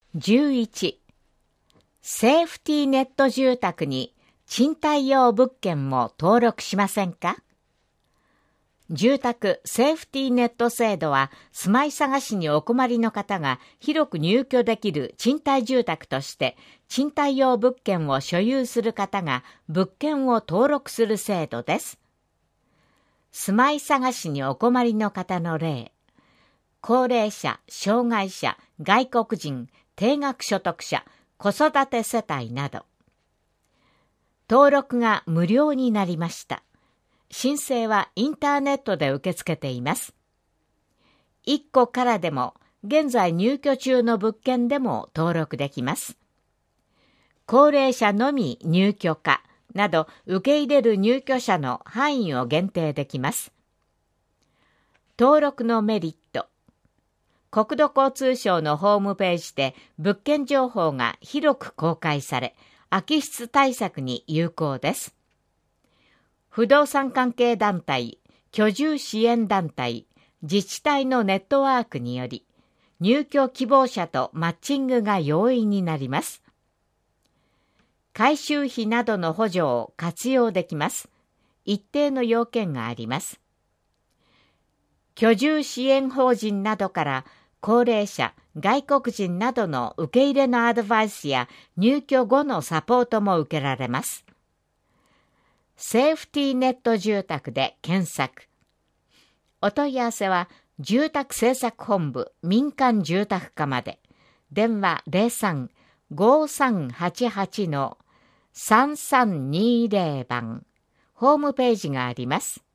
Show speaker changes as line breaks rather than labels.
11、セーフティーネット住宅に賃貸用物件も登録しませんか？住宅セーフティーネット制度は、住まい探しにお困りの方が広く入居できる賃貸住宅として、賃貸用物件を所有する方が物件を登録する制度です。住まい探しにお困りの方の例、高齢者、障害者、外国人、低額所得者、子育て世帯など。登録が無料になりました。申請はインターネットで受け付けています。1戸からでも、現在入居中の物件でも登録できます。高齢者のみ入居可など、受け入れる入居者の範囲を限定できます。登録のメリット。国土交通省のホームページで物件情報が広く公開され、空き室対策に有効です。不動産関係団体、居住支援団体、自治体のネットワークにより、入居希望者とマッチングが容易になります。改修費などの補助を活用できます。一定の要件があります。居住支援法人などから高齢者、外国人などの受け入れのアドバイスや入居後のサポートも受けられます。セーフティーネット住宅で検索。お問い合わせは住宅政策本部民間住宅課まで。電話03-5388-3320番。ホームページがあります。